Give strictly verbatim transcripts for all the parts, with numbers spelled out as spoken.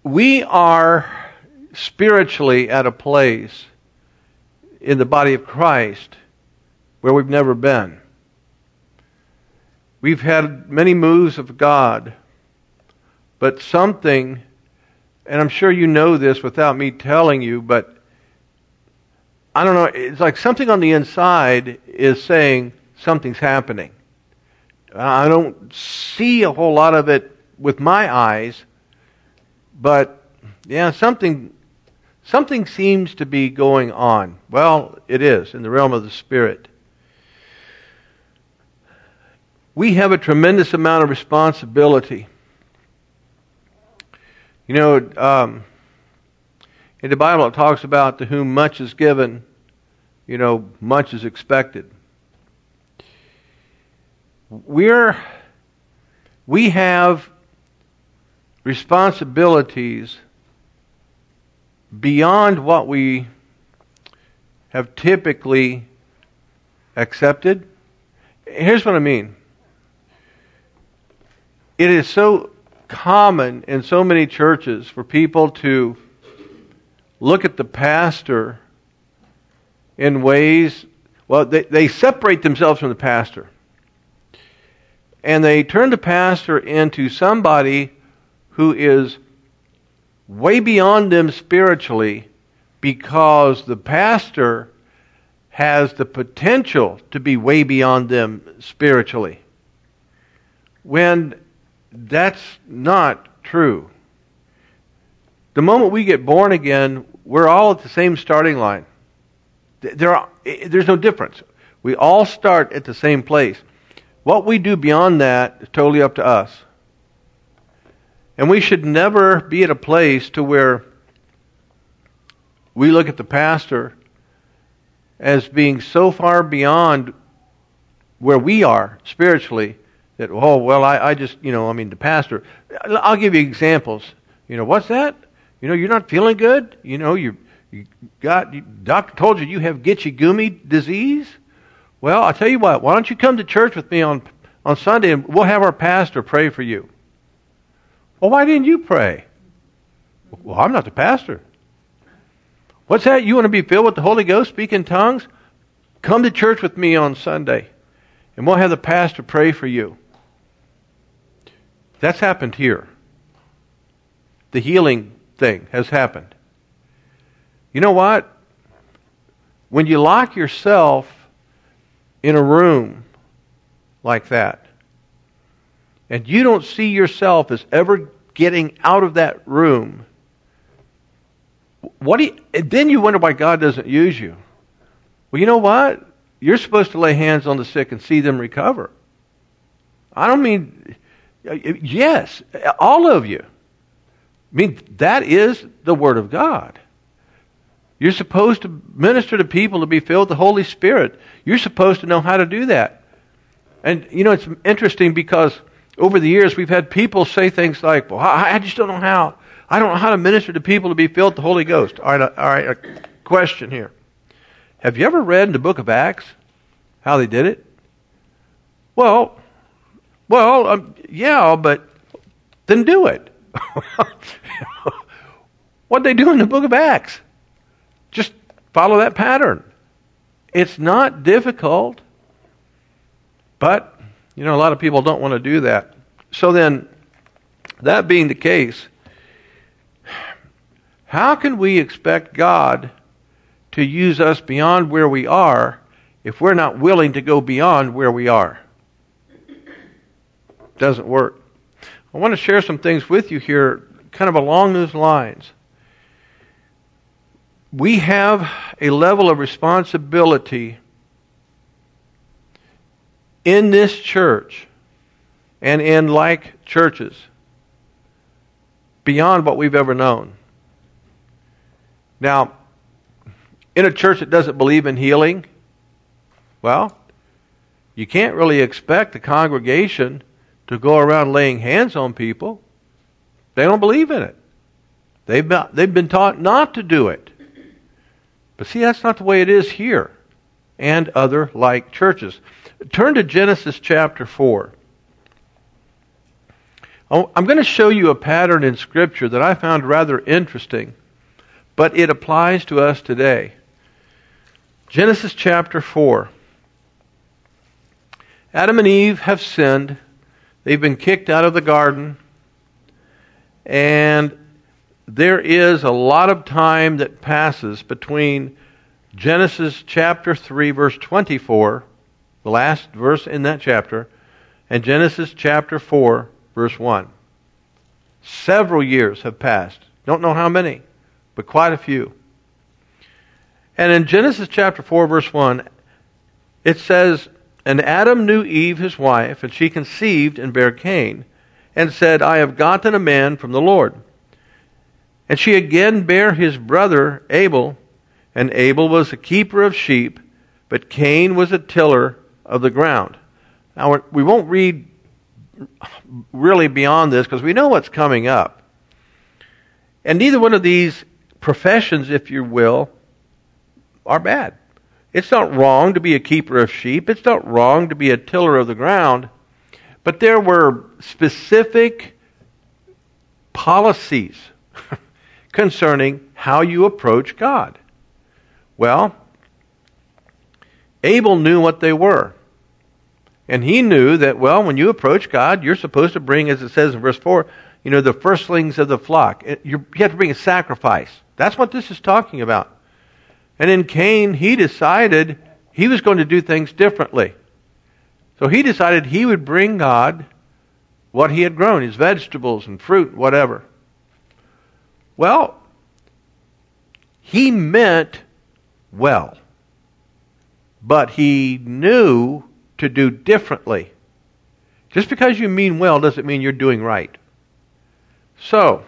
we are spiritually at a place in the body of Christ where we've never been. We've had many moves of God, but something, and I'm sure you know this without me telling you, but I don't know, it's like something on the inside is saying something's happening. I don't see a whole lot of it with my eyes, but yeah, something something seems to be going on. Well, it is in the realm of the Spirit. We have a tremendous amount of responsibility. You know, um, in the Bible it talks about to whom much is given, you know, much is expected. We're, we have responsibilities beyond what we have typically accepted. Here's what I mean. It is so common in so many churches for people to look at the pastor in ways, well, they, they separate themselves from the pastor. And they turn the pastor into somebody who is way beyond them spiritually because the pastor has the potential to be way beyond them spiritually. When that's not true. The moment we get born again, we're all at the same starting line. There are, there's no difference. We all start at the same place. What we do beyond that is totally up to us. And we should never be at a place to where we look at the pastor as being so far beyond where we are spiritually that, oh, well, I, I just, you know, I mean, the pastor. I'll give you examples. You know, what's that? You know, you're not feeling good? You know, you you got, you, doctor told you you have Gitchigumi disease? Well, I'll tell you what, why don't you come to church with me on, on Sunday and we'll have our pastor pray for you. Well, why didn't you pray? Well, I'm not the pastor. What's that? You want to be filled with the Holy Ghost, speak in tongues? Come to church with me on Sunday and we'll have the pastor pray for you. That's happened here. The healing thing has happened. You know what? When you lock yourself in a room like that, and you don't see yourself as ever getting out of that room, what do you, and then you wonder why God doesn't use you. Well, you know what? You're supposed to lay hands on the sick and see them recover. I don't mean, yes, all of you. I mean, that is the Word of God. You're supposed to minister to people to be filled with the Holy Spirit. You're supposed to know how to do that. And, you know, it's interesting because over the years we've had people say things like, well, I, I just don't know how. I don't know how to minister to people to be filled with the Holy Ghost. All right, all right, a question here. Have you ever read in the book of Acts how they did it? Well, well, um, yeah, but then do it. What'd they do in the book of Acts? Just follow that pattern. It's not difficult, but, you know, a lot of people don't want to do that. So then, that being the case, how can we expect God to use us beyond where we are if we're not willing to go beyond where we are? It doesn't work. I want to share some things with you here, kind of along those lines. We have a level of responsibility in this church and in like churches beyond what we've ever known. Now, in a church that doesn't believe in healing, well, you can't really expect the congregation to go around laying hands on people. They don't believe in it. They've been, they've been taught not to do it. But see, that's not the way it is here and other like churches. Turn to Genesis chapter four. Oh, I'm going to show you a pattern in Scripture that I found rather interesting, but it applies to us today. Genesis chapter four. Adam and Eve have sinned. They've been kicked out of the garden. And there is a lot of time that passes between Genesis chapter three, verse twenty-four, the last verse in that chapter, and Genesis chapter four, verse one. Several years have passed. Don't know how many, but quite a few. And in Genesis chapter four, verse one, it says, "And Adam knew Eve his wife, and she conceived and bare Cain, and said, I have gotten a man from the Lord. And she again bare his brother Abel, and Abel was a keeper of sheep, but Cain was a tiller of the ground." Now, we won't read really beyond this because we know what's coming up. And neither one of these professions, if you will, are bad. It's not wrong to be a keeper of sheep. It's not wrong to be a tiller of the ground. But there were specific policies concerning how you approach God. Well, Abel knew what they were. And he knew that, well, when you approach God, you're supposed to bring, as it says in verse four, you know, the firstlings of the flock. You have to bring a sacrifice. That's what this is talking about. And in Cain, he decided he was going to do things differently. So he decided he would bring God what he had grown, his vegetables and fruit, whatever. Well, he meant well, but he knew to do differently. Just because you mean well doesn't mean you're doing right. So,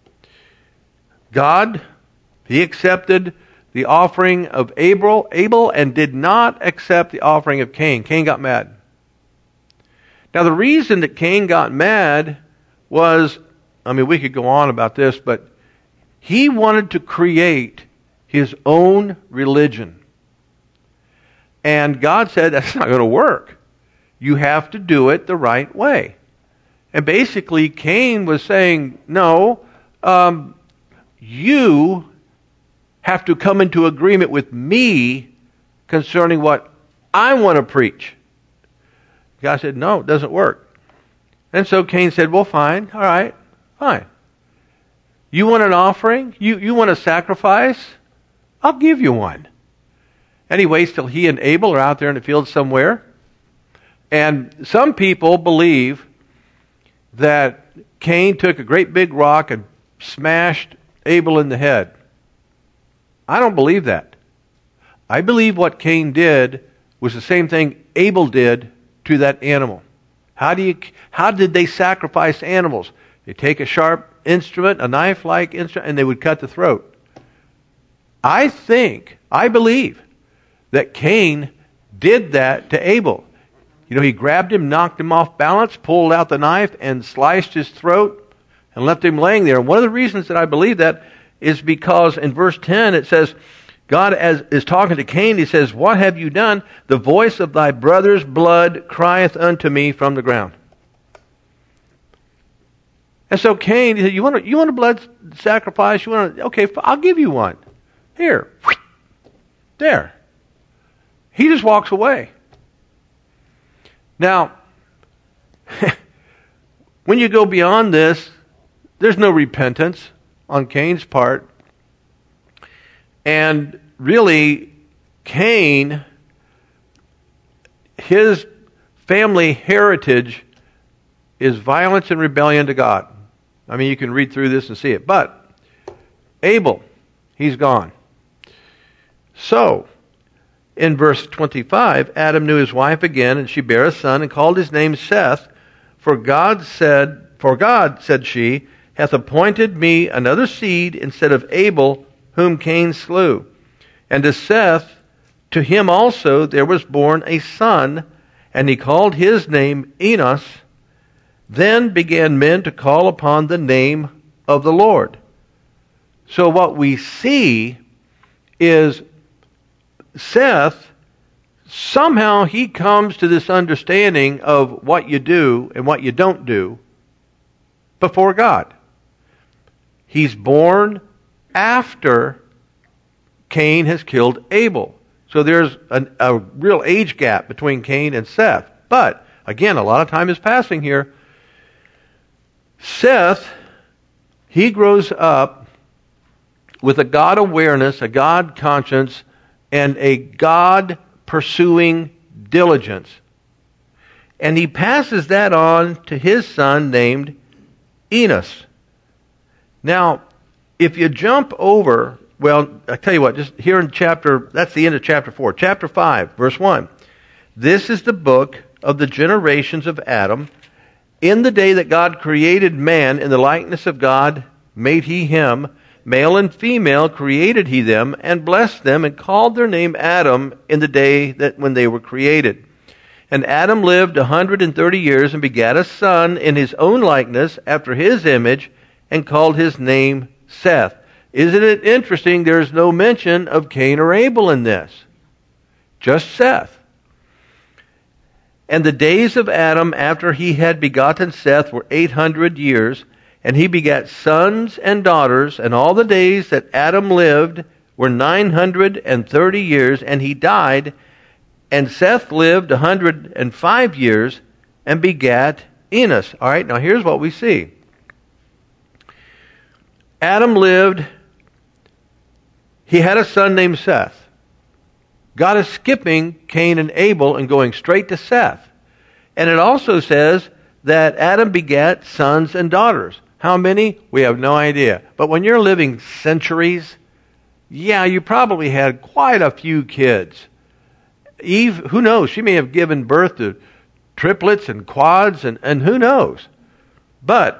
God, he accepted the offering of Abel, Abel and did not accept the offering of Cain. Cain got mad. Now, the reason that Cain got mad was, I mean, we could go on about this, but he wanted to create his own religion. And God said, that's not going to work. You have to do it the right way. And basically, Cain was saying, no, um, you have to come into agreement with me concerning what I want to preach. God said, no, it doesn't work. And so Cain said, well, fine, all right, fine. You want an offering? You, you want a sacrifice? I'll give you one. And he waits till he and Abel are out there in the field somewhere. And some people believe that Cain took a great big rock and smashed Abel in the head. I don't believe that. I believe what Cain did was the same thing Abel did to that animal. How do you? How did they sacrifice animals? They take a sharp instrument, a knife-like instrument, and they would cut the throat. I think, I believe, that Cain did that to Abel. You know, he grabbed him, knocked him off balance, pulled out the knife, and sliced his throat, and left him laying there. And one of the reasons that I believe that is because in verse ten it says, God as, is talking to Cain. He says, what have you done? The voice of thy brother's blood crieth unto me from the ground. And so Cain, he said, you want, a, you want a blood sacrifice? You want a, okay, I'll give you one. Here. There. He just walks away. Now, when you go beyond this, there's no repentance on Cain's part. And really, Cain, his family heritage is violence and rebellion to God. I mean, you can read through this and see it. But Abel, he's gone. So, in verse twenty-five, Adam knew his wife again, and she bare a son, and called his name Seth. For God said, For God, said she, hath appointed me another seed instead of Abel, whom Cain slew. And to Seth, to him also there was born a son, and he called his name Enos. Then began men to call upon the name of the Lord. So what we see is Seth, somehow he comes to this understanding of what you do and what you don't do. before God. He's born after Cain has killed Abel. So there's a, a real age gap between Cain and Seth. But, again, a lot of time is passing here. Seth, he grows up with a God awareness, a God conscience, and a God pursuing diligence. And he passes that on to his son named Enos. Now, if you jump over, well, I tell you what, just here in chapter, that's the end of chapter four. Chapter five, verse one. This is the book of the generations of Adam. In the day that God created man in the likeness of God, made he him. Male and female created he them, and blessed them, and called their name Adam in the day that when they were created. And Adam lived a hundred and thirty years, and begat a son in his own likeness, after his image, and called his name Seth. Isn't it interesting? There's no mention of Cain or Abel in this. Just Seth. And the days of Adam after he had begotten Seth were eight hundred years, and he begat sons and daughters, and all the days that Adam lived were nine hundred and thirty years, and he died. And Seth lived a hundred and five years, and begat Enos. All right, now here's what we see. Adam lived, he had a son named Seth. God is skipping Cain and Abel and going straight to Seth. And it also says that Adam begat sons and daughters. How many? We have no idea. But when you're living centuries, yeah, you probably had quite a few kids. Eve, who knows? She may have given birth to triplets and quads, and, and who knows? But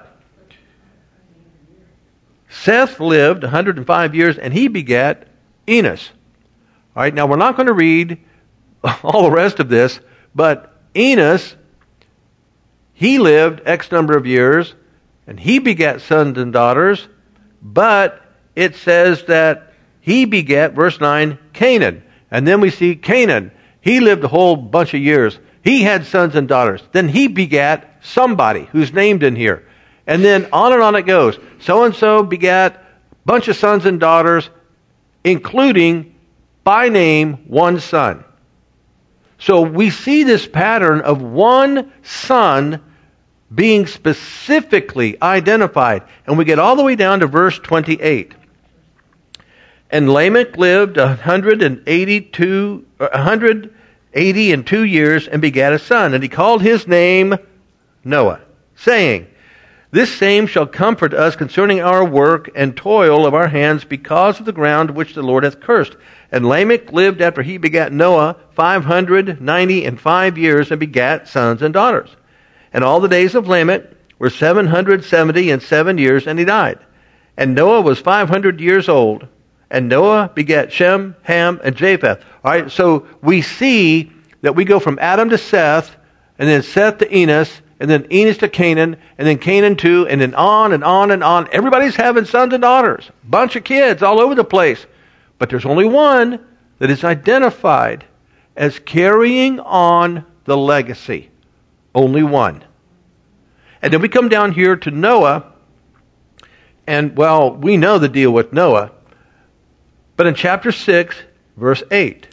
Seth lived one hundred five years, and he begat Enos. All right, now we're not going to read all the rest of this, but Enos, he lived X number of years, and he begat sons and daughters, but it says that he begat, verse nine, Canaan. And then we see Canaan. He lived a whole bunch of years. He had sons and daughters. Then he begat somebody who's named in here. And then on and on it goes. So-and-so begat a bunch of sons and daughters, including, by name, one son. So we see this pattern of one son being specifically identified. And we get all the way down to verse twenty-eight. And Lamech lived a hundred and eighty-two, a hundred eighty and two years, and begat a son, and he called his name Noah, saying, This same shall comfort us concerning our work and toil of our hands, because of the ground which the Lord hath cursed. And Lamech lived after he begat Noah five hundred ninety and five years, and begat sons and daughters. And all the days of Lamech were seven hundred seventy and seven years, and he died. And Noah was five hundred years old. And Noah begat Shem, Ham, and Japheth. All right, so we see that we go from Adam to Seth, and then Seth to Enos, and then Enos to Canaan, and then Canaan to, and then on and on and on. Everybody's having sons and daughters. Bunch of kids all over the place. But there's only one that is identified as carrying on the legacy. Only one. And then we come down here to Noah, and, well, we know the deal with Noah. But in chapter six, verse eight,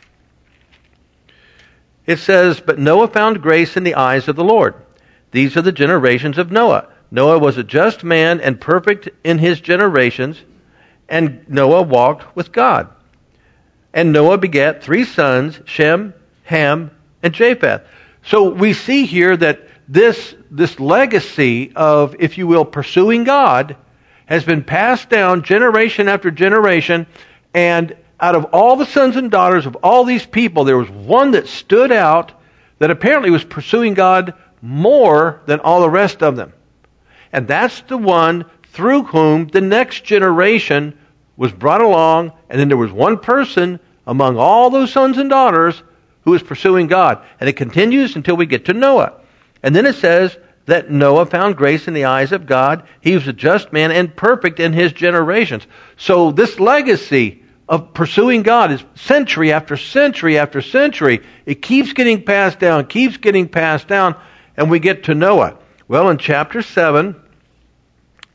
it says, But Noah found grace in the eyes of the Lord. These are the generations of Noah. Noah was a just man and perfect in his generations, and Noah walked with God. And Noah begat three sons, Shem, Ham, and Japheth. So we see here that this, this legacy of, if you will, pursuing God has been passed down generation after generation. And out of all the sons and daughters of all these people, there was one that stood out that apparently was pursuing God more than all the rest of them. And that's the one through whom the next generation was brought along. And then there was one person among all those sons and daughters who was pursuing God. And it continues until we get to Noah. And then it says that Noah found grace in the eyes of God. He was a just man and perfect in his generations. So this legacy of pursuing God is century after century after century. It keeps getting passed down, keeps getting passed down, and we get to Noah. Well, in chapter seven,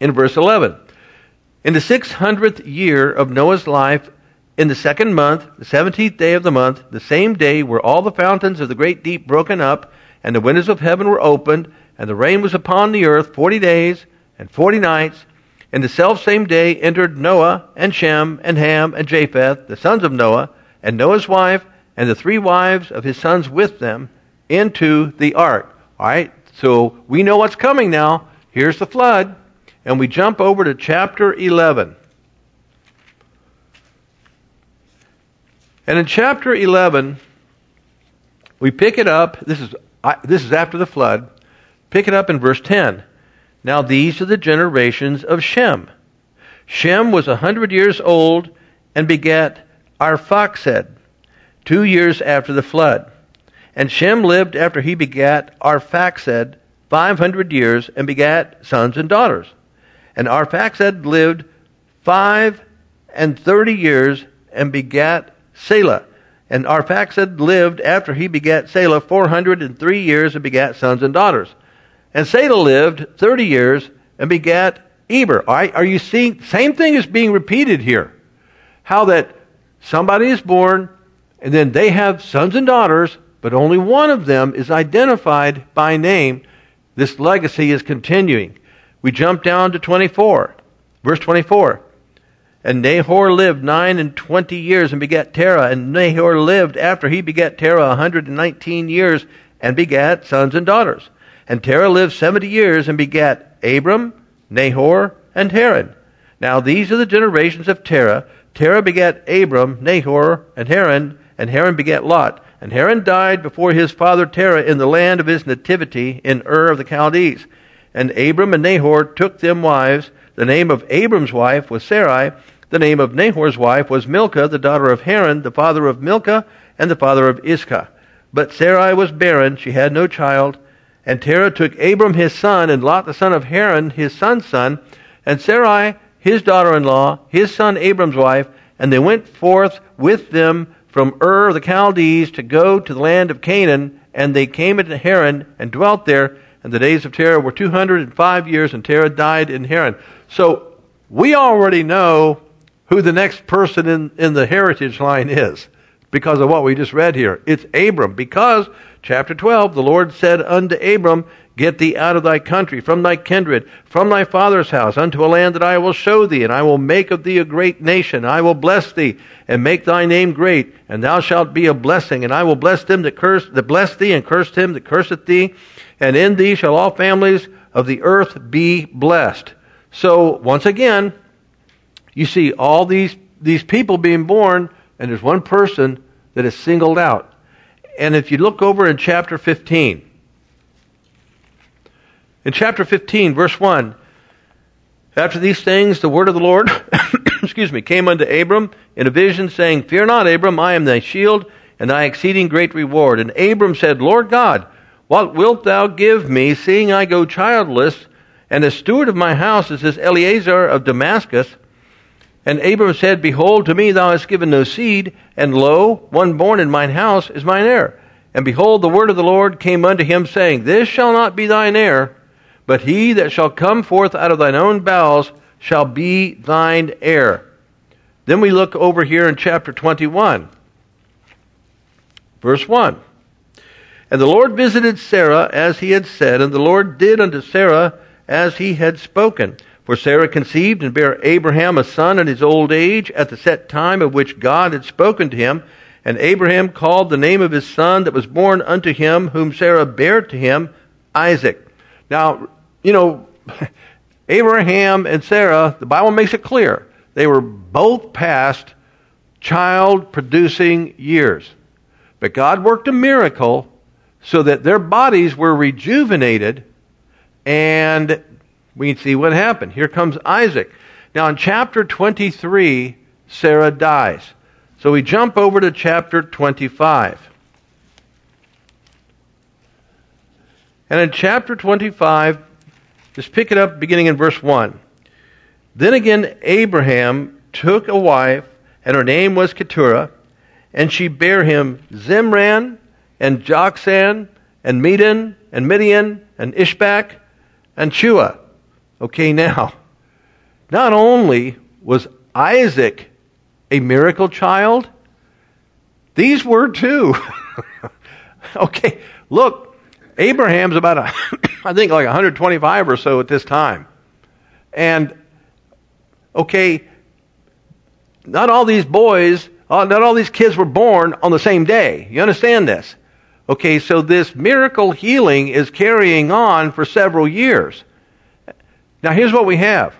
in verse eleven. In the six hundredth year of Noah's life, in the second month, the seventeenth day of the month, the same day were all the fountains of the great deep broken up, and the windows of heaven were opened, and the rain was upon the earth forty days and forty nights. In the selfsame day entered Noah and Shem and Ham and Japheth, the sons of Noah, and Noah's wife, and the three wives of his sons with them, into the ark. All right, so we know what's coming now. Here's the flood. And we jump over to chapter eleven. And in chapter eleven, we pick it up. This is this is after the flood. Pick it up in verse ten. Now these are the generations of Shem. Shem was a hundred years old and begat Arphaxad, two years after the flood. And Shem lived after he begat Arphaxad five hundred years and begat sons and daughters. And Arphaxad lived five and thirty years and begat Selah. And Arphaxad lived after he begat Selah four hundred and three years and begat sons and daughters. And Selah lived thirty years and begat Eber. All right, are you seeing? Same thing is being repeated here. How that somebody is born, and then they have sons and daughters, but only one of them is identified by name. This legacy is continuing. We jump down to twenty-four. Verse twenty-four. And Nahor lived nine and twenty years and begat Terah. And Nahor lived after he begat Terah a hundred and nineteen years and begat sons and daughters. And Terah lived seventy years and begat Abram, Nahor, and Haran. Now these are the generations of Terah. Terah begat Abram, Nahor, and Haran, and Haran begat Lot. And Haran died before his father Terah in the land of his nativity in Ur of the Chaldees. And Abram and Nahor took them wives. The name of Abram's wife was Sarai. The name of Nahor's wife was Milcah, the daughter of Haran, the father of Milcah, and the father of Iscah. But Sarai was barren, she had no child. And Terah took Abram his son, and Lot the son of Haran, his son's son, and Sarai his daughter-in-law, his son Abram's wife, and they went forth with them from Ur of the Chaldees to go to the land of Canaan, and they came into Haran and dwelt there. And the days of Terah were two hundred and five years, and Terah died in Haran. So we already know who the next person in, in the heritage line is because of what we just read here. It's Abram, because chapter twelve, the Lord said unto Abram, Get thee out of thy country, from thy kindred, from thy father's house, unto a land that I will show thee, and I will make of thee a great nation. I will bless thee, and make thy name great, and thou shalt be a blessing. And I will bless them that curse, that bless thee, and curse him that curseth thee. And in thee shall all families of the earth be blessed. So, once again, you see all these, these people being born, and there's one person that is singled out. And if you look over in chapter fifteen, in chapter fifteen, verse one, after these things, the word of the Lord, excuse me, came unto Abram in a vision, saying, Fear not, Abram, I am thy shield, and thy exceeding great reward. And Abram said, Lord God, what wilt thou give me, seeing I go childless, and the steward of my house is this Eleazar of Damascus? And Abram said, Behold, to me thou hast given no seed, and lo, one born in mine house is mine heir. And behold, the word of the Lord came unto him, saying, This shall not be thine heir, but he that shall come forth out of thine own bowels shall be thine heir. Then we look over here in chapter twenty-one, verse one. And the Lord visited Sarah as he had said, and the Lord did unto Sarah as he had spoken. For Sarah conceived and bare Abraham a son in his old age at the set time of which God had spoken to him. And Abraham called the name of his son that was born unto him, whom Sarah bare to him, Isaac. Now, you know, Abraham and Sarah, the Bible makes it clear, they were both past child-producing years. But God worked a miracle so that their bodies were rejuvenated, and we can see what happened. Here comes Isaac. Now in chapter twenty-three, Sarah dies. So we jump over to chapter twenty-five. And in chapter twenty-five, just pick it up beginning in verse one. Then again Abraham took a wife, and her name was Keturah, and she bare him Zimran, and Jokshan, and Medan, and Midian, and Ishbak, and Shua. Okay, now, not only was Isaac a miracle child, these were too. Okay, look, Abraham's about, a, I think like one hundred twenty-five or so at this time. And, okay, not all these boys, uh, not all these kids were born on the same day. You understand this? Okay, so this miracle healing is carrying on for several years. Now here's what we have.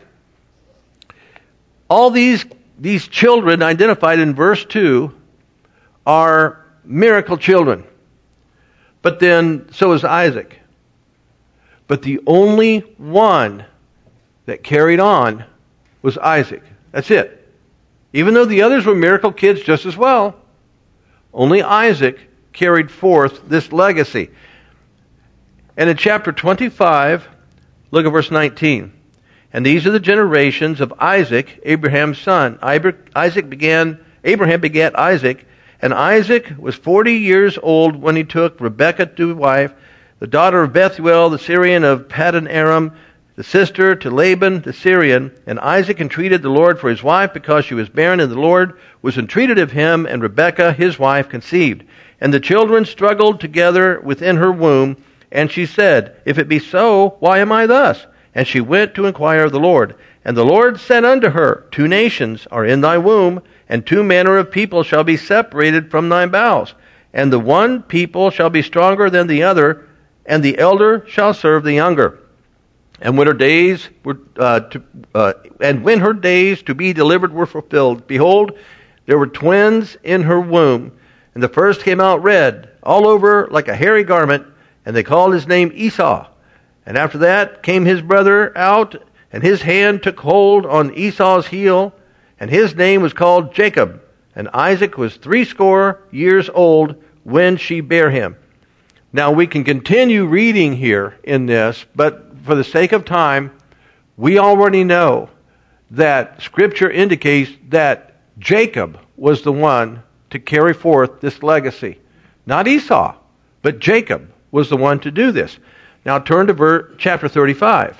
All these, these children identified in verse two are miracle children. But then, so is Isaac. But the only one that carried on was Isaac. That's it. Even though the others were miracle kids just as well, only Isaac carried forth this legacy. And in chapter twenty-five, look at verse nineteen. And these are the generations of Isaac, Abraham's son. Isaac began, Abraham begat Isaac, and Isaac was forty years old when he took Rebekah to wife, the daughter of Bethuel, the Syrian of Paddan Aram, the sister to Laban the Syrian. And Isaac entreated the Lord for his wife because she was barren, and the Lord was entreated of him, and Rebekah his wife conceived. And the children struggled together within her womb, and she said, If it be so, why am I thus? And she went to inquire of the Lord. And the Lord said unto her, Two nations are in thy womb, and two manner of people shall be separated from thy bowels. And the one people shall be stronger than the other, and the elder shall serve the younger. And when her days were uh, to, uh, and when her days to be delivered were fulfilled, behold, there were twins in her womb. And the first came out red, all over like a hairy garment, and they called his name Esau. And after that came his brother out, and his hand took hold on Esau's heel, and his name was called Jacob. And Isaac was threescore years old when she bare him. Now we can continue reading here in this, but for the sake of time, we already know that Scripture indicates that Jacob was the one to carry forth this legacy. Not Esau, but Jacob was the one to do this. Now turn to ver- chapter thirty-five.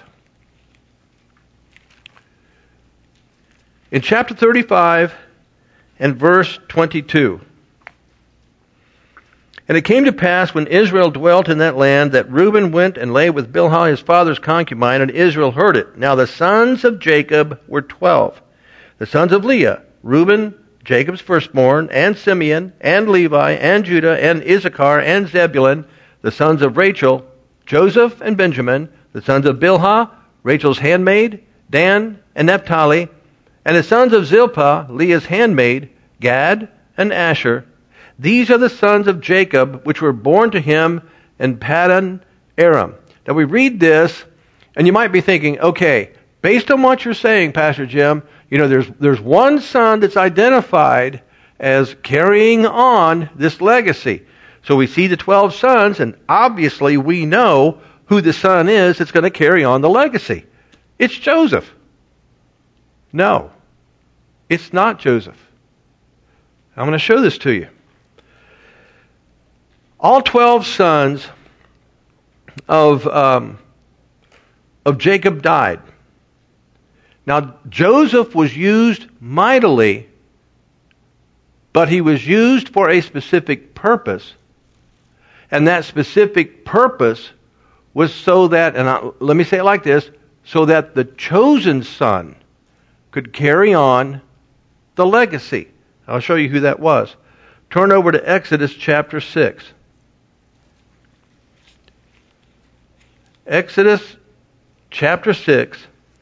In chapter thirty-five and verse twenty-two. And it came to pass when Israel dwelt in that land that Reuben went and lay with Bilhah his father's concubine, and Israel heard it. Now the sons of Jacob were twelve. The sons of Leah, Reuben, Jacob's firstborn, and Simeon, and Levi, and Judah, and Issachar, and Zebulun. The sons of Rachel, Joseph and Benjamin. The sons of Bilhah, Rachel's handmaid, Dan and Naphtali. And the sons of Zilpah, Leah's handmaid, Gad and Asher. These are the sons of Jacob, which were born to him in Paddan Aram. Now we read this, and you might be thinking, okay, based on what you're saying, Pastor Jim, you know, there's there's one son that's identified as carrying on this legacy. So we see the twelve sons, and obviously we know who the son is that's going to carry on the legacy. It's Joseph. No, it's not Joseph. I'm going to show this to you. All twelve sons of um, of Jacob died. Now, Joseph was used mightily, but he was used for a specific purpose. And that specific purpose was so that, and I, let me say it like this, so that the chosen son could carry on the legacy. I'll show you who that was. Turn over to Exodus chapter six. Exodus chapter six.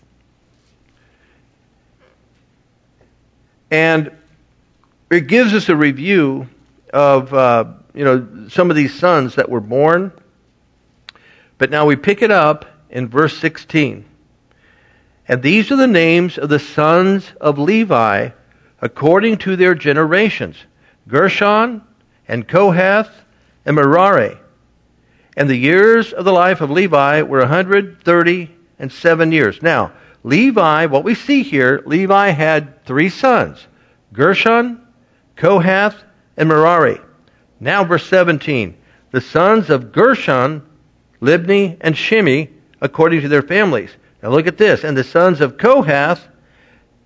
And it gives us a review of uh, you know some of these sons that were born. But now we pick it up in verse sixteen. And these are the names of the sons of Levi according to their generations: Gershon and Kohath and Merari. And the years of the life of Levi were one hundred thirty and seven years. Now, Levi, what we see here, Levi had three sons: Gershon, Kohath, and Merari. Now, verse seventeen. The sons of Gershon, Libni and Shimei, according to their families. Now look at this. And the sons of Kohath,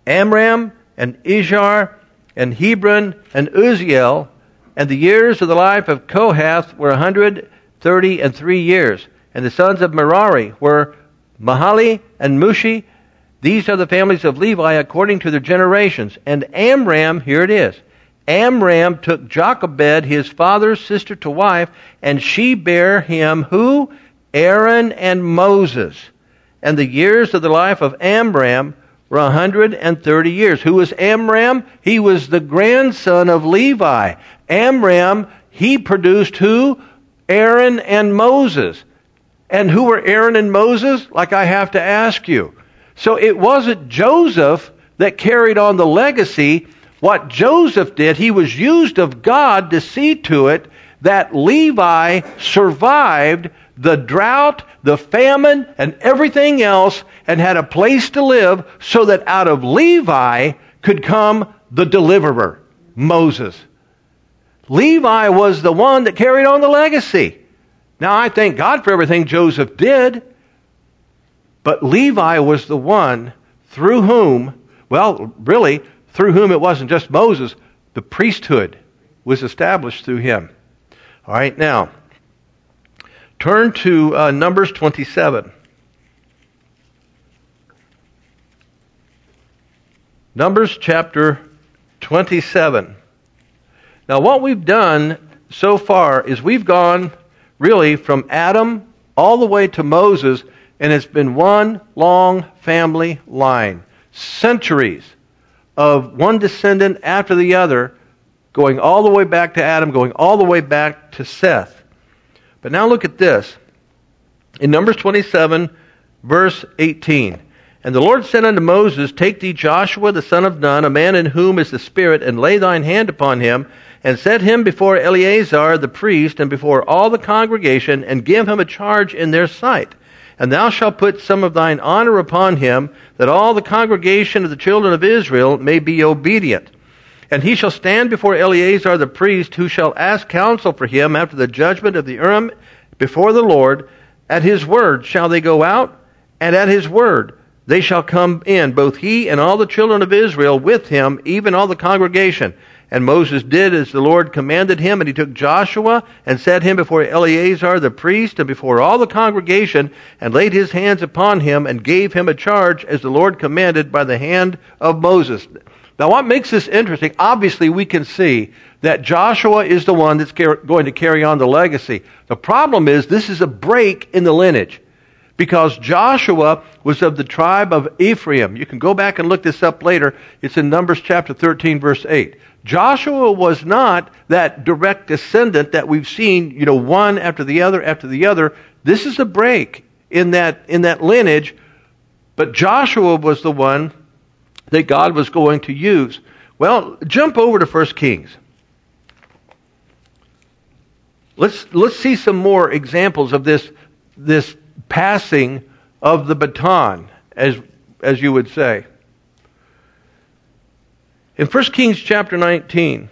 Amram, and Izhar, and Hebron, and Uzziel. And the years of the life of Kohath were one hundred thirty and three years. And the sons of Merari were Mahali and Mushi. These are the families of Levi according to their generations. And Amram, here it is, Amram took Jochebed, his father's sister, to wife, and she bare him who? Aaron and Moses. And the years of the life of Amram were one hundred thirty years. Who was Amram? He was the grandson of Levi. Amram, he produced who? Aaron and Moses. And who were Aaron and Moses? Like I have to ask you. So it wasn't Joseph that carried on the legacy. What Joseph did, he was used of God to see to it that Levi survived the drought, the famine, and everything else, and had a place to live, so that out of Levi could come the deliverer, Moses. Levi was the one that carried on the legacy. Now, I thank God for everything Joseph did, but Levi was the one through whom, well, really, through whom it wasn't just Moses, the priesthood was established through him. All right, now, turn to uh, Numbers twenty-seven. Numbers chapter twenty-seven. Now, what we've done so far is we've gone really from Adam all the way to Moses, and it's been one long family line. Centuries of one descendant after the other, going all the way back to Adam, going all the way back to Seth. But now look at this. In Numbers twenty-seven, verse eighteen. And the Lord said unto Moses, Take thee Joshua the son of Nun, a man in whom is the Spirit, and lay thine hand upon him, and set him before Eleazar the priest, and before all the congregation, and give him a charge in their sight. And thou shalt put some of thine honor upon him, that all the congregation of the children of Israel may be obedient. And he shall stand before Eleazar the priest, who shall ask counsel for him after the judgment of the Urim before the Lord. At his word shall they go out, and at his word they shall come in, both he and all the children of Israel with him, even all the congregation. And Moses did as the Lord commanded him, and he took Joshua and set him before Eleazar the priest and before all the congregation, and laid his hands upon him, and gave him a charge as the Lord commanded by the hand of Moses. Now, what makes this interesting, obviously we can see that Joshua is the one that's going to carry on the legacy. The problem is this is a break in the lineage, because Joshua was of the tribe of Ephraim. You can go back and look this up later. It's in Numbers chapter thirteen, verse eight. Joshua was not that direct descendant that we've seen, you know, one after the other after the other. This is a break in that in that lineage, but Joshua was the one that God was going to use. Well, jump over to First Kings. Let's let's see some more examples of this this passing of the baton, as as you would say. In First Kings chapter nineteen,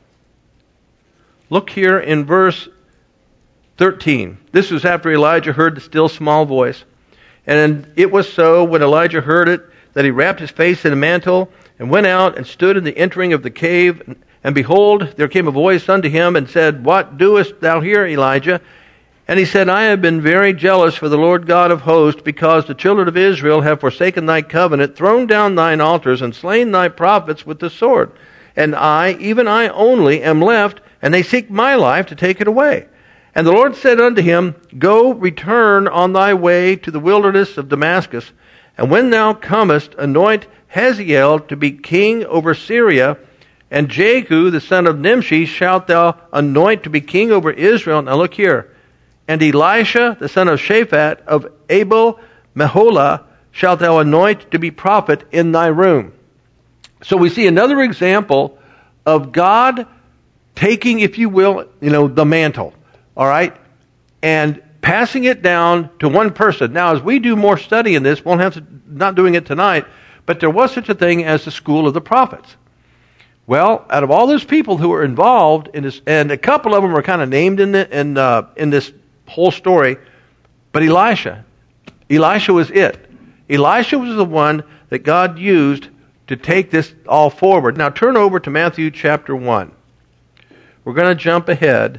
look here in verse thirteen. This was after Elijah heard the still small voice. And it was so, when Elijah heard it, that he wrapped his face in a mantle, and went out and stood in the entering of the cave. And behold, there came a voice unto him, and said, What doest thou here, Elijah? And he said, I have been very jealous for the Lord God of hosts, because the children of Israel have forsaken thy covenant, thrown down thine altars, and slain thy prophets with the sword. And I, even I only, am left, and they seek my life to take it away. And the Lord said unto him, Go, return on thy way to the wilderness of Damascus, and when thou comest, anoint Hazael to be king over Syria, and Jehu the son of Nimshi shalt thou anoint to be king over Israel. Now look here. And Elisha, the son of Shaphat, of Abel Meholah, shalt thou anoint to be prophet in thy room. So we see another example of God taking, if you will, you know, the mantle, all right, and passing it down to one person. Now, as we do more study in this, won't have to, not doing it tonight, but there was such a thing as the school of the prophets. Well, out of all those people who were involved in this, and a couple of them are kind of named in the, in uh, in this whole story, but Elisha, Elisha was it. Elisha was the one that God used to take this all forward. Now turn over to Matthew chapter one. We're going to jump ahead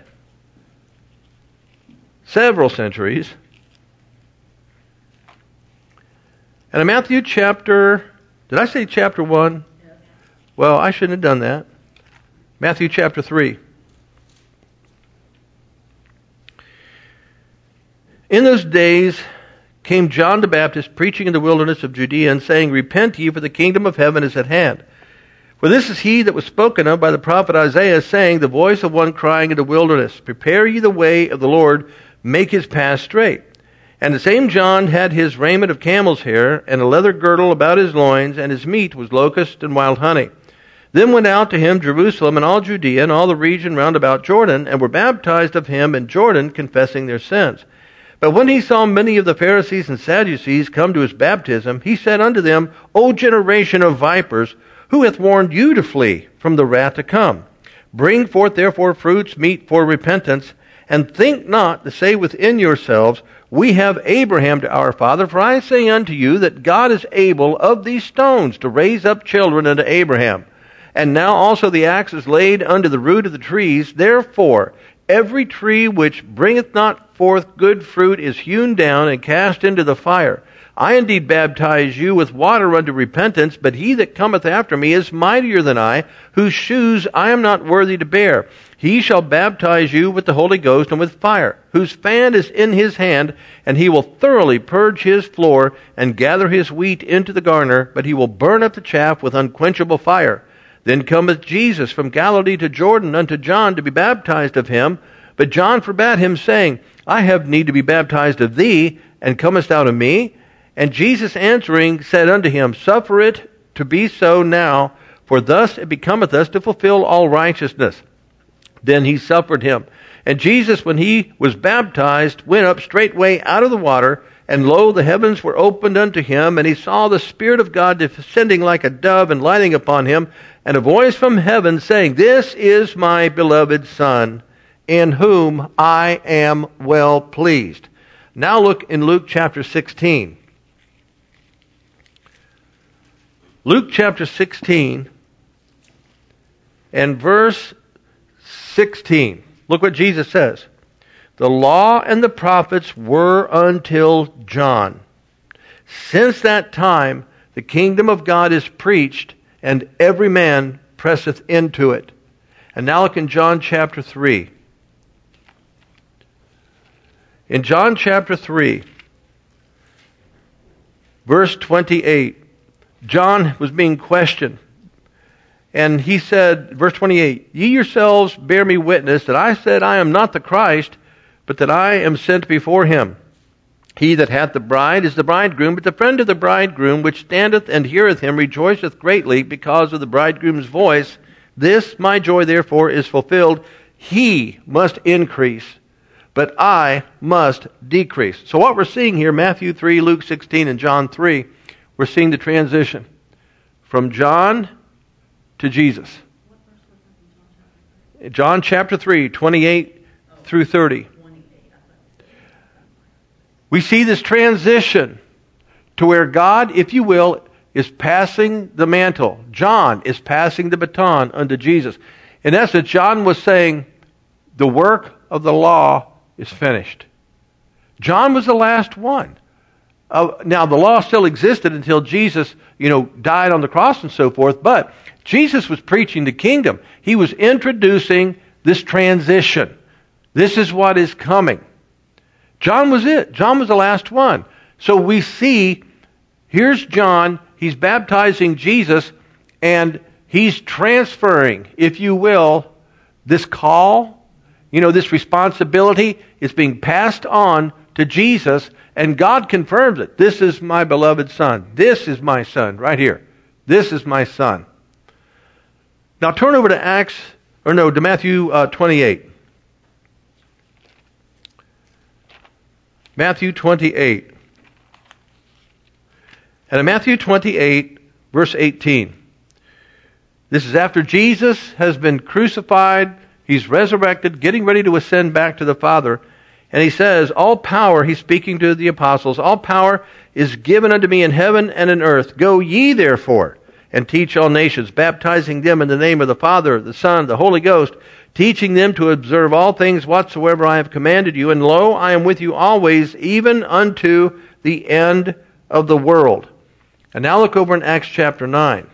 several centuries. And in Matthew chapter, did I say chapter one? Well, I shouldn't have done that. Matthew chapter three. In those days came John the Baptist preaching in the wilderness of Judea and saying, Repent ye, for the kingdom of heaven is at hand. For this is he that was spoken of by the prophet Isaiah, saying, The voice of one crying in the wilderness, Prepare ye the way of the Lord, make his path straight. And the same John had his raiment of camel's hair, and a leather girdle about his loins, and his meat was locust and wild honey. Then went out to him Jerusalem and all Judea and all the region round about Jordan, and were baptized of him in Jordan, confessing their sins. But when he saw many of the Pharisees and Sadducees come to his baptism, he said unto them, O generation of vipers, who hath warned you to flee from the wrath to come? Bring forth therefore fruits meet for repentance, and think not to say within yourselves, We have Abraham to our father. For I say unto you that God is able of these stones to raise up children unto Abraham. And now also the axe is laid under the root of the trees. Therefore every tree which bringeth not forth good fruit is hewn down and cast into the fire. I indeed baptize you with water unto repentance, but he that cometh after me is mightier than I, whose shoes I am not worthy to bear. He shall baptize you with the Holy Ghost and with fire, whose fan is in his hand, and he will thoroughly purge his floor and gather his wheat into the garner, but he will burn up the chaff with unquenchable fire. Then cometh Jesus from Galilee to Jordan unto John to be baptized of him. But John forbade him, saying, I have need to be baptized of thee, and comest thou to me? And Jesus answering said unto him, Suffer it to be so now, for thus it becometh us to fulfill all righteousness. Then he suffered him. And Jesus, when he was baptized, went up straightway out of the water, and lo, the heavens were opened unto him, and he saw the Spirit of God descending like a dove and lighting upon him, and a voice from heaven saying, This is my beloved Son, in whom I am well pleased. Now look in Luke chapter sixteen. Luke chapter sixteen and verse sixteen. Look what Jesus says. The law and the prophets were until John. Since that time the kingdom of God is preached, and every man presseth into it. And now look in John chapter three. In John chapter three, verse twenty-eight, John was being questioned. And he said, verse twenty-eight, Ye yourselves bear me witness that I said I am not the Christ, but that I am sent before him. He that hath the bride is the bridegroom, but the friend of the bridegroom, which standeth and heareth him, rejoiceth greatly because of the bridegroom's voice. This my joy therefore is fulfilled. He must increase, but I must decrease. So what we're seeing here, Matthew three, Luke sixteen, and John three, we're seeing the transition from John to Jesus. John chapter three, twenty-eight through thirty. We see this transition to where God, if you will, is passing the mantle. John is passing the baton unto Jesus. In essence, John was saying, the work of the law is finished. John was the last one. Uh, now, the law still existed until Jesus, you know, died on the cross and so forth, but Jesus was preaching the kingdom. He was introducing this transition. This is what is coming. John was it. John was the last one. So we see, here's John, he's baptizing Jesus, and he's transferring, if you will, this call, you know, this responsibility is being passed on to Jesus, and God confirms it. This is my beloved Son. This is my Son, right here. This is my Son. Now turn over to Acts, or no, to Matthew uh, twenty-eight. Matthew twenty-eight. And in Matthew twenty-eight, verse eighteen. This is after Jesus has been crucified, he's resurrected, getting ready to ascend back to the Father. And he says, all power, he's speaking to the apostles, all power is given unto me in heaven and in earth. Go ye therefore, and teach all nations, baptizing them in the name of the Father, the Son, the Holy Ghost, teaching them to observe all things whatsoever I have commanded you. And lo, I am with you always, even unto the end of the world. And now look over in Acts chapter nine.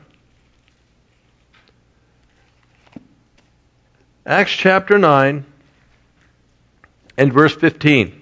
Acts chapter nine and verse fifteen.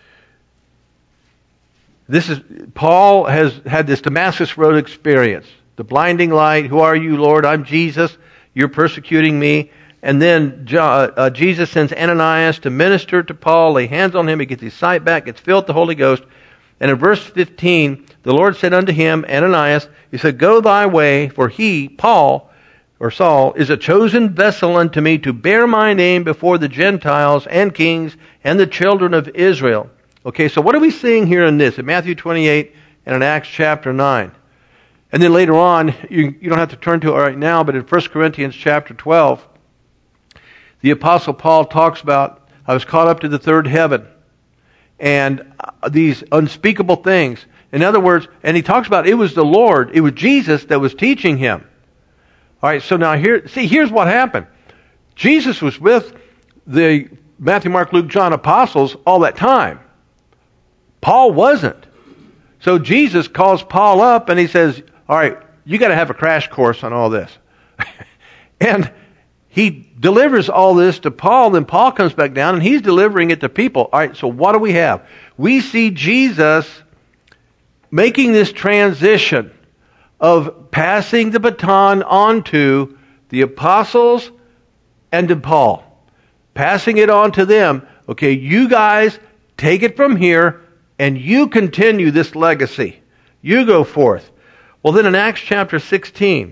This is, Paul has had this Damascus Road experience. The blinding light, who are you, Lord? I'm Jesus. You're persecuting me. And then uh, Jesus sends Ananias to minister to Paul, lay hands on him, he gets his sight back, gets filled with the Holy Ghost. And in verse fifteen, the Lord said unto him, Ananias, he said, Go thy way, for he, Paul, or Saul, is a chosen vessel unto me to bear my name before the Gentiles and kings and the children of Israel. Okay, so what are we seeing here in this? In Matthew twenty-eight and in Acts chapter nine. And then later on, you, you don't have to turn to it right now, but in First Corinthians chapter twelve, the Apostle Paul talks about, I was caught up to the third heaven. And these unspeakable things. In other words, and he talks about it was the Lord, it was Jesus that was teaching him. All right, so now here, see, here's what happened. Jesus was with the Matthew, Mark, Luke, John apostles all that time. Paul wasn't. So Jesus calls Paul up and he says, all right, you got to have a crash course on all this. And he delivers all this to Paul, then Paul comes back down and he's delivering it to people. All right, so what do we have? We see Jesus making this transition of passing the baton on to the apostles and to Paul. Passing it on to them. Okay, you guys take it from here and you continue this legacy. You go forth. Well, then in Acts chapter sixteen,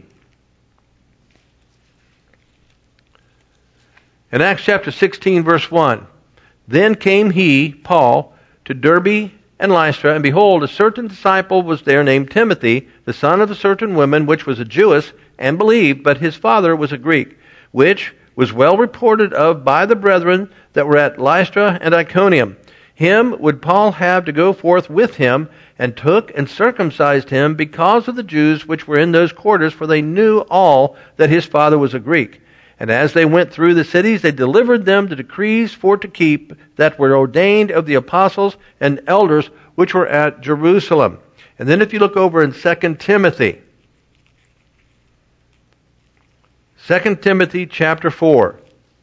in Acts chapter sixteen, verse one, Then came he, Paul, to Derbe and Lystra, and behold, a certain disciple was there named Timothy, the son of a certain woman, which was a Jewess, and believed, but his father was a Greek, which was well reported of by the brethren that were at Lystra and Iconium. Him would Paul have to go forth with him, and took and circumcised him because of the Jews which were in those quarters, for they knew all that his father was a Greek. And as they went through the cities, they delivered them the decrees for to keep that were ordained of the apostles and elders which were at Jerusalem. And then if you look over in Second Timothy, Second Timothy chapter four.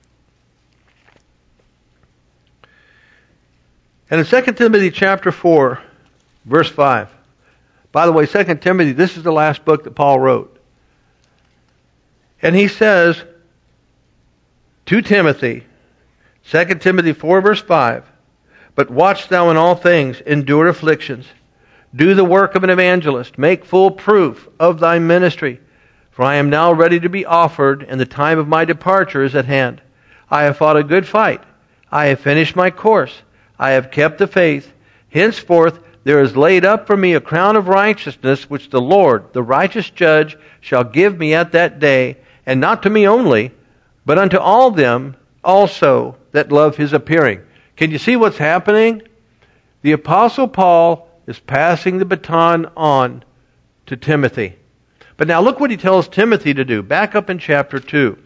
And in Second Timothy chapter four, verse five. By the way, Second Timothy, this is the last book that Paul wrote. And he says to Timothy, Second Timothy four, verse five, But watch thou in all things, endure afflictions, do the work of an evangelist, make full proof of thy ministry. For I am now ready to be offered, and the time of my departure is at hand. I have fought a good fight. I have finished my course. I have kept the faith. Henceforth there is laid up for me a crown of righteousness, which the Lord, the righteous judge, shall give me at that day, and not to me only, but unto all them also that love his appearing. Can you see what's happening? The Apostle Paul is passing the baton on to Timothy. But now look what he tells Timothy to do. Back up in chapter two.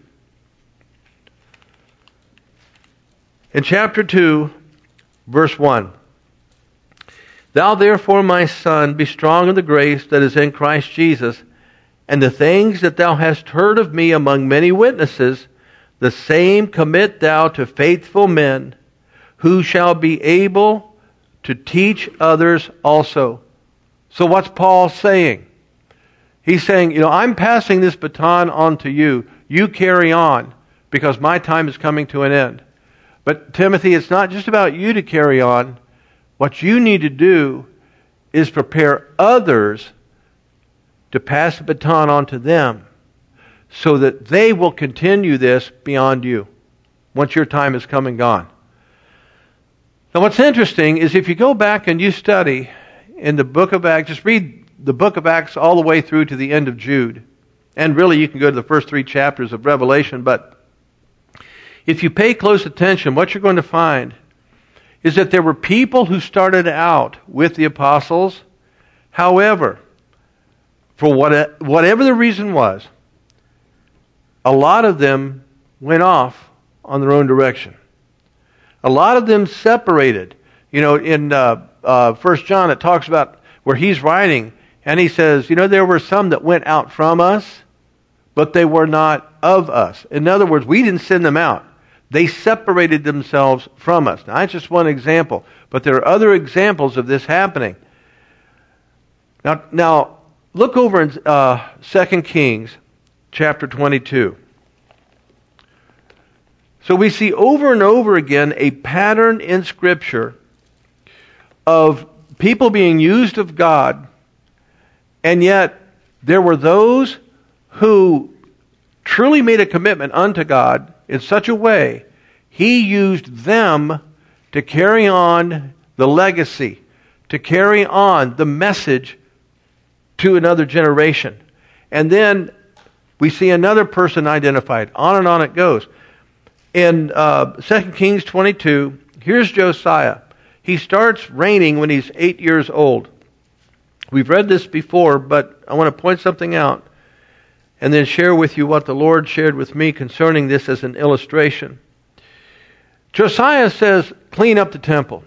In chapter two, verse one. Thou therefore, my son, be strong in the grace that is in Christ Jesus, and the things that thou hast heard of me among many witnesses, the same commit thou to faithful men, who shall be able to teach others also. So what's Paul saying? He's saying, you know, I'm passing this baton on to you. You carry on, because my time is coming to an end. But Timothy, it's not just about you to carry on. What you need to do is prepare others to pass the baton on to them, so that they will continue this beyond you, once your time has come and gone. Now what's interesting is if you go back and you study in the book of Acts, just read the book of Acts all the way through to the end of Jude. And really you can go to the first three chapters of Revelation, but if you pay close attention, what you're going to find is that there were people who started out with the apostles. However, for what, whatever the reason was, a lot of them went off on their own direction. A lot of them separated. You know, in uh, uh, First John, it talks about where he's writing, and he says, you know, there were some that went out from us, but they were not of us. In other words, we didn't send them out. They separated themselves from us. Now, that's just one example, but there are other examples of this happening. Now, now look over in uh, Second Kings chapter twenty-two. So we see over and over again a pattern in Scripture of people being used of God, and yet there were those who truly made a commitment unto God in such a way, He used them to carry on the legacy, to carry on the message to another generation. And then we see another person identified. On and on it goes. In uh, Second Kings twenty-two, here's Josiah. He starts reigning when he's eight years old. We've read this before, but I want to point something out and then share with you what the Lord shared with me concerning this as an illustration. Josiah says, clean up the temple.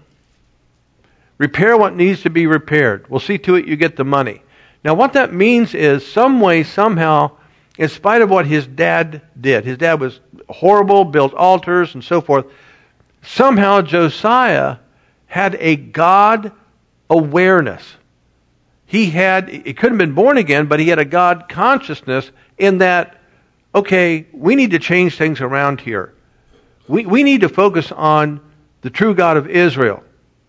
Repair what needs to be repaired. We'll see to it you get the money. Now what that means is, some way, somehow, in spite of what his dad did, his dad was horrible, built altars and so forth, somehow Josiah had a God awareness. He had, he couldn't have been born again, but he had a God consciousness in that, okay, we need to change things around here. We, we need to focus on the true God of Israel.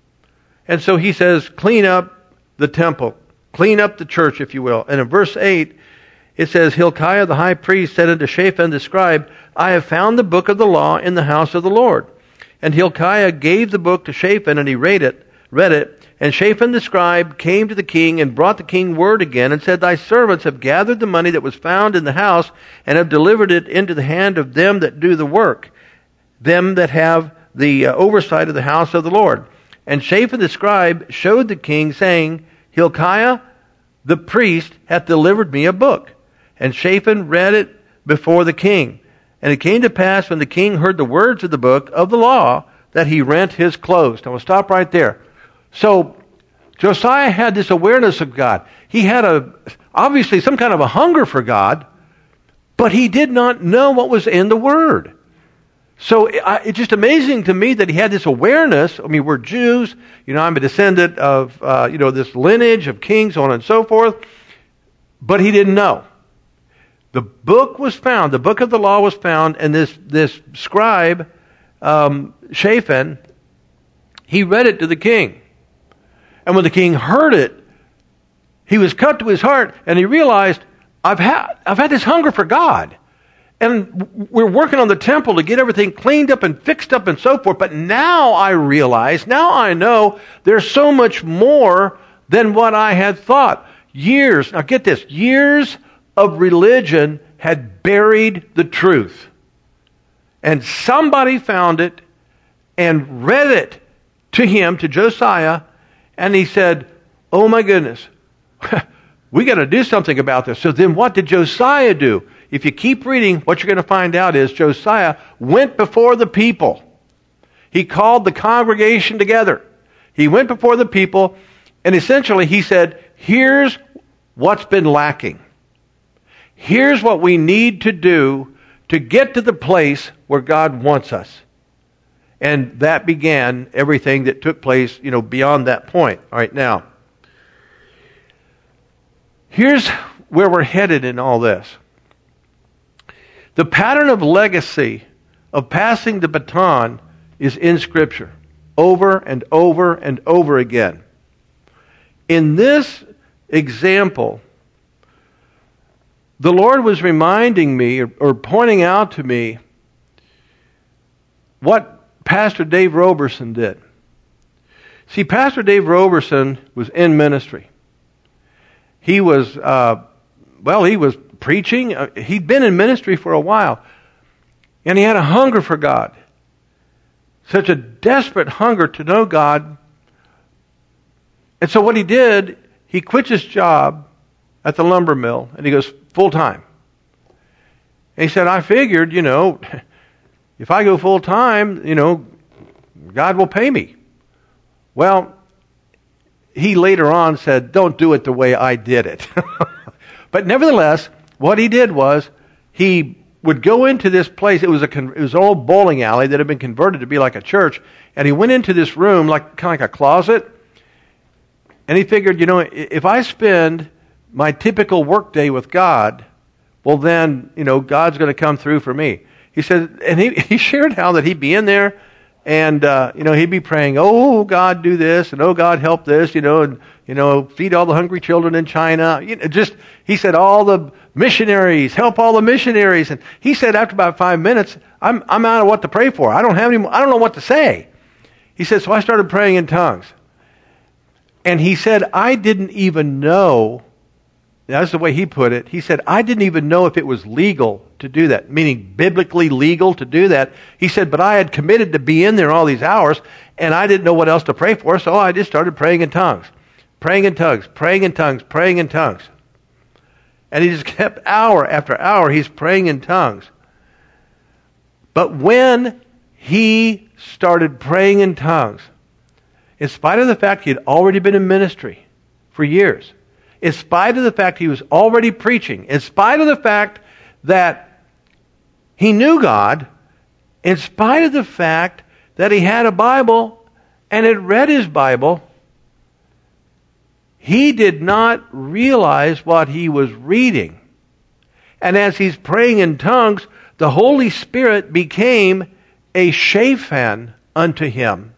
And so he says, clean up the temple. Clean up the church, if you will. And in verse eight, it says, Hilkiah the high priest said unto Shaphan the scribe, I have found the book of the law in the house of the Lord. And Hilkiah gave the book to Shaphan, and he read it, read it. And Shaphan the scribe came to the king and brought the king word again and said, Thy servants have gathered the money that was found in the house and have delivered it into the hand of them that do the work, them that have the uh, oversight of the house of the Lord. And Shaphan the scribe showed the king, saying, Hilkiah the priest hath delivered me a book. And Shaphan read it before the king. And it came to pass, when the king heard the words of the book of the law, that he rent his clothes. Now we'll stop right there. So Josiah had this awareness of God. He had a obviously some kind of a hunger for God, but he did not know what was in the Word. So it's just amazing to me that he had this awareness. I mean, we're Jews. You know, I'm a descendant of uh, you know this lineage of kings, so on and so forth. But he didn't know. The book was found. The book of the law was found, and this this scribe, um, Shaphan, he read it to the king. And when the king heard it, he was cut to his heart, and he realized, I've had I've had this hunger for God. And we're working on the temple to get everything cleaned up and fixed up and so forth. But now I realize, now I know there's so much more than what I had thought. Years, now get this, years of religion had buried the truth. And somebody found it and read it to him, to Josiah, and he said, oh my goodness, we got to do something about this. So then what did Josiah do? If you keep reading, what you're going to find out is Josiah went before the people. He called the congregation together. He went before the people, and essentially he said, here's what's been lacking. Here's what we need to do to get to the place where God wants us. And that began everything that took place, you know, beyond that point. All right, now, here's where we're headed in all this. The pattern of legacy, of passing the baton, is in Scripture, over and over and over again. In this example, the Lord was reminding me, or, or pointing out to me, what Pastor Dave Roberson did. See, Pastor Dave Roberson was in ministry. He was, uh, well, he was preaching. Uh, he'd been in ministry for a while. And he had a hunger for God. Such a desperate hunger to know God. And so what he did, he quit his job at the lumber mill. And he goes, full time. And he said, I figured, you know, if I go full time, you know, God will pay me. Well, he later on said, don't do it the way I did it. But nevertheless, what he did was he would go into this place. It was a it was an old bowling alley that had been converted to be like a church. And he went into this room, like kind of like a closet. And he figured, you know, if I spend my typical work day with God, well then, you know, God's going to come through for me. He said, and he, he shared how that he'd be in there, and uh, you know, he'd be praying, oh God, do this, and oh God, help this, you know, and you know, feed all the hungry children in China. You know, just he said, all the missionaries, help all the missionaries. And he said, after about five minutes, I'm I'm out of what to pray for. I don't have any. I don't know what to say. He said, so I started praying in tongues. And he said, I didn't even know. That's the way he put it. He said, I didn't even know if it was legal to do that, meaning biblically legal to do that. He said, but I had committed to be in there all these hours, and I didn't know what else to pray for, so I just started praying in tongues. Praying in tongues, praying in tongues, praying in tongues. And he just kept hour after hour, he's praying in tongues. But when he started praying in tongues, in spite of the fact he had already been in ministry for years, in spite of the fact he was already preaching, in spite of the fact that he knew God, in spite of the fact that he had a Bible and had read his Bible, he did not realize what he was reading. And as he's praying in tongues, the Holy Spirit became a shaphan unto him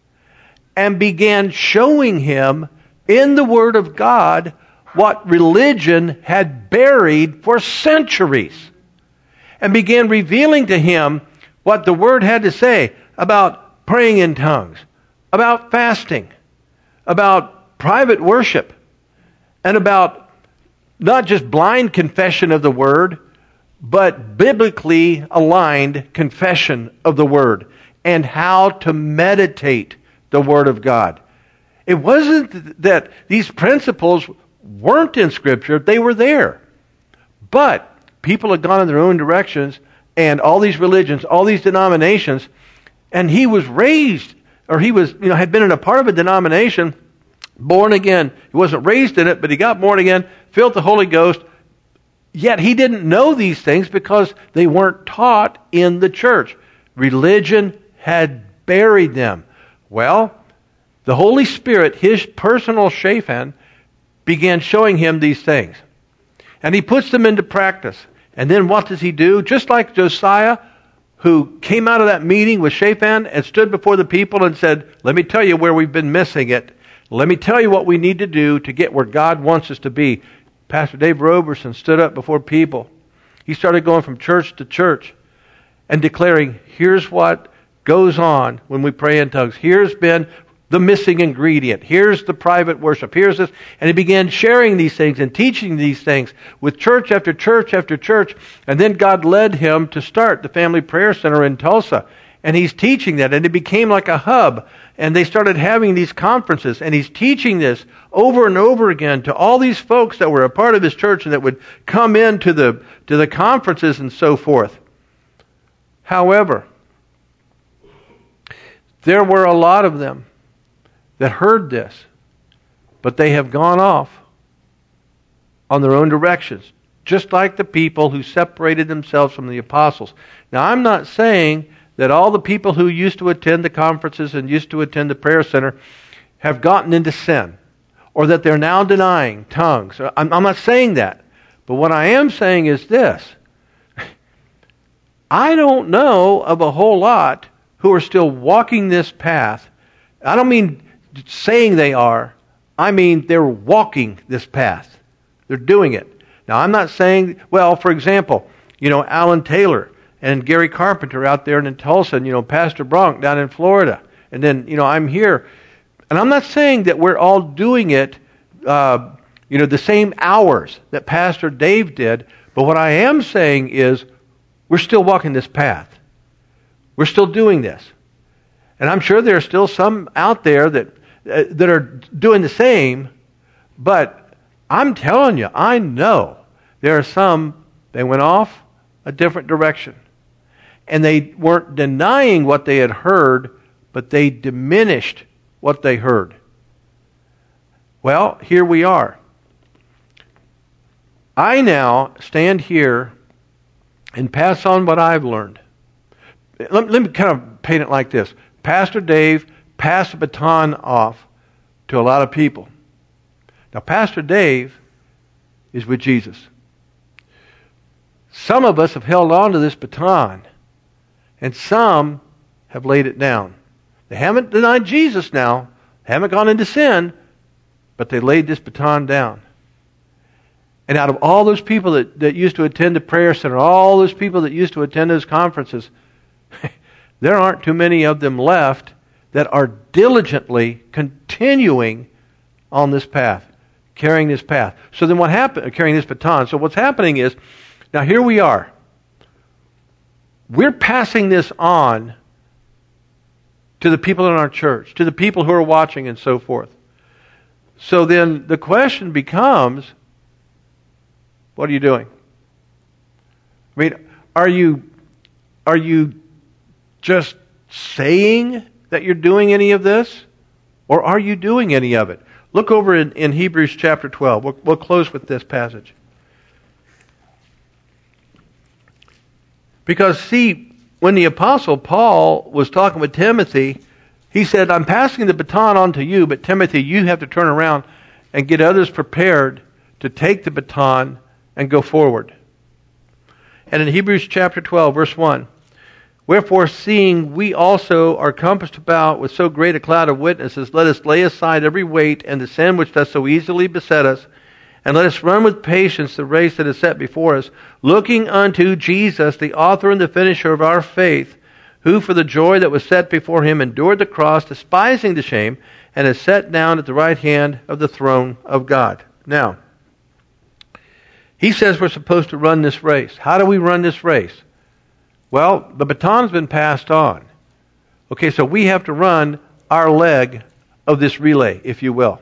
and began showing him in the Word of God what religion had buried for centuries, and began revealing to him what the Word had to say about praying in tongues, about fasting, about private worship, and about not just blind confession of the Word, but biblically aligned confession of the Word, and how to meditate the Word of God. It wasn't that these principles weren't in Scripture, they were there. But people had gone in their own directions, and all these religions, all these denominations, and he was raised, or he was, you know, had been in a part of a denomination, born again. He wasn't raised in it, but he got born again, filled with the Holy Ghost, yet he didn't know these things because they weren't taught in the church. Religion had buried them. Well, the Holy Spirit, his personal shaphan, began showing him these things. And he puts them into practice. And then what does he do? Just like Josiah, who came out of that meeting with Shaphan and stood before the people and said, let me tell you where we've been missing it. Let me tell you what we need to do to get where God wants us to be. Pastor Dave Roberson stood up before people. He started going from church to church and declaring, here's what goes on when we pray in tongues. Here's been the missing ingredient. Here's the private worship. Here's this. And he began sharing these things and teaching these things with church after church after church. And then God led him to start the Family Prayer Center in Tulsa. And he's teaching that. And it became like a hub. And they started having these conferences. And he's teaching this over and over again to all these folks that were a part of his church and that would come into the, to the conferences and so forth. However, there were a lot of them that heard this, but they have gone off on their own directions, just like the people who separated themselves from the apostles. Now, I'm not saying that all the people who used to attend the conferences and used to attend the prayer center have gotten into sin, or that they're now denying tongues. I'm, I'm not saying that. But what I am saying is this. I don't know of a whole lot who are still walking this path. I don't mean saying they are. I mean they're walking this path. They're doing it. Now, I'm not saying, well, for example, you know, Alan Taylor and Gary Carpenter out there in Tulsa, and, you know, Pastor Bronk down in Florida. And then, you know, I'm here. And I'm not saying that we're all doing it, uh, you know, the same hours that Pastor Dave did. But what I am saying is we're still walking this path. We're still doing this. And I'm sure there are still some out there that uh, that are doing the same, but I'm telling you, I know there are some, they went off a different direction. And they weren't denying what they had heard, but they diminished what they heard. Well, here we are. I now stand here and pass on what I've learned. Let, let me kind of paint it like this. Pastor Dave passed the baton off to a lot of people. Now, Pastor Dave is with Jesus. Some of us have held on to this baton, and some have laid it down. They haven't denied Jesus now, haven't gone into sin, but they laid this baton down. And out of all those people that, that used to attend the prayer center, all those people that used to attend those conferences, there aren't too many of them left that are diligently continuing on this path, carrying this path. So then what happened, carrying this baton. So what's happening is, now here we are. We're passing this on to the people in our church, to the people who are watching and so forth. So then the question becomes, what are you doing? I mean, are you are you just saying that you're doing any of this? Or are you doing any of it? Look over in, in Hebrews chapter twelve. We'll, we'll close with this passage. Because, see, when the Apostle Paul was talking with Timothy, he said, I'm passing the baton on to you, but Timothy, you have to turn around and get others prepared to take the baton and go forward. And in Hebrews chapter twelve, verse one, wherefore, seeing we also are compassed about with so great a cloud of witnesses, let us lay aside every weight and the sin which does so easily beset us, and let us run with patience the race that is set before us, looking unto Jesus, the author and the finisher of our faith, who for the joy that was set before him endured the cross, despising the shame, and is set down at the right hand of the throne of God. Now, he says we're supposed to run this race. How do we run this race? Well, the baton's been passed on. Okay, so we have to run our leg of this relay, if you will.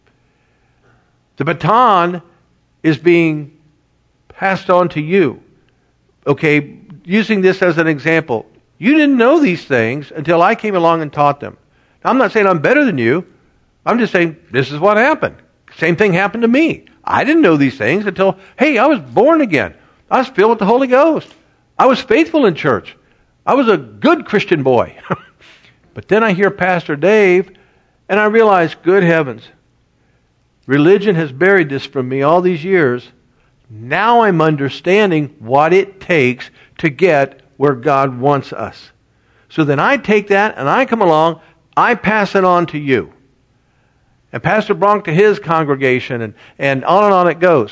The baton is being passed on to you. Okay, using this as an example. You didn't know these things until I came along and taught them. Now, I'm not saying I'm better than you. I'm just saying this is what happened. Same thing happened to me. I didn't know these things until, hey, I was born again. I was filled with the Holy Ghost. I was faithful in church. I was a good Christian boy. But then I hear Pastor Dave, and I realize, good heavens, religion has buried this from me all these years. Now I'm understanding what it takes to get where God wants us. So then I take that, and I come along, I pass it on to you. And Pastor Bronk to his congregation, and, and on and on it goes.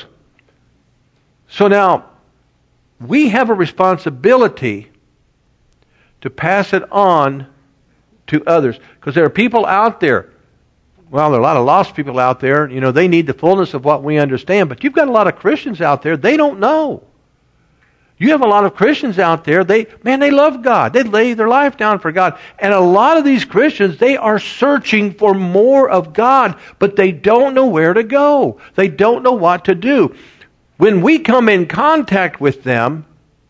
So now, we have a responsibility to pass it on to others. Because there are people out there, well, there are a lot of lost people out there, you know, they need the fullness of what we understand. But you've got a lot of Christians out there, they don't know. You have a lot of Christians out there, they, man, they love God. They lay their life down for God. And a lot of these Christians, they are searching for more of God, but they don't know where to go. They don't know what to do. When we come in contact with them,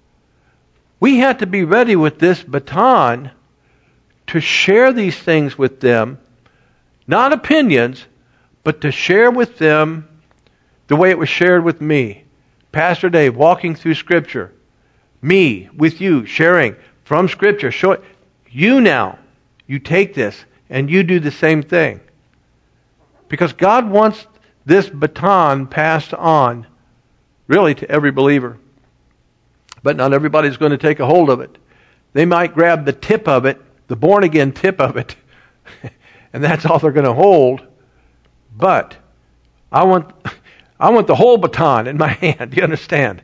we have to be ready with this baton to share these things with them, not opinions, but to share with them the way it was shared with me. Pastor Dave walking through Scripture. Me with you sharing from Scripture. Show it. You now, you take this and you do the same thing. Because God wants this baton passed on really to every believer. But not everybody's going to take a hold of it. They might grab the tip of it, the born-again tip of it, and that's all they're going to hold. But I want... I want the whole baton in my hand. Do you understand?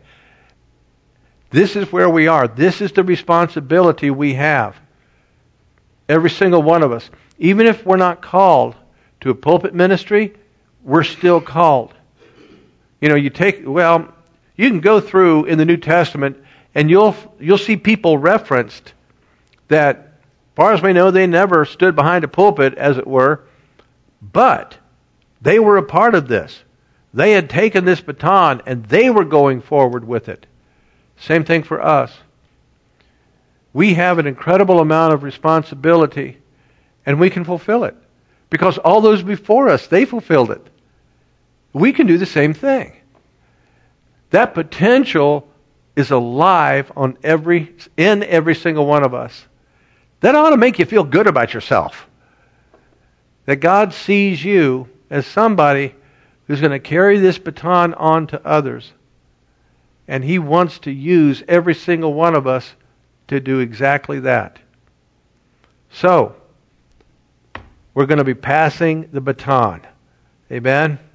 This is where we are. This is the responsibility we have. Every single one of us. Even if we're not called to a pulpit ministry, we're still called. You know, you take, well, you can go through in the New Testament and you'll you'll see people referenced that, as far as we know, they never stood behind a pulpit, as it were, but they were a part of this. They had taken this baton and they were going forward with it. Same thing for us. We have an incredible amount of responsibility and we can fulfill it. Because all those before us, they fulfilled it. We can do the same thing. That potential is alive on every in every single one of us. That ought to make you feel good about yourself. That God sees you as somebody who's going to carry this baton on to others. And He wants to use every single one of us to do exactly that. So, we're going to be passing the baton. Amen?